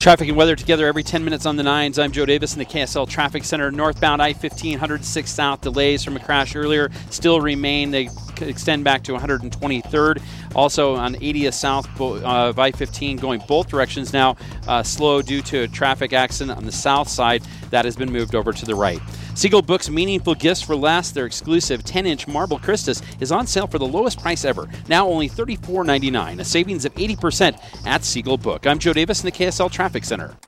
Traffic and weather together every 10 minutes on the 9s. I'm Joe Davis in the KSL Traffic Center. Northbound I-15, 106 south. Delays from a crash earlier still remain. They extend back to 123rd. Also on 80th south of I-15 going both directions now. Slow due to a traffic accident on the south side. That has been moved over to the right. Seagull Books Meaningful Gifts for Less. Their exclusive 10-inch marble Christus is on sale for the lowest price ever. Now only $34.99. A savings of 80% at Seagull Book. I'm Joe Davis in the KSL Traffic Center.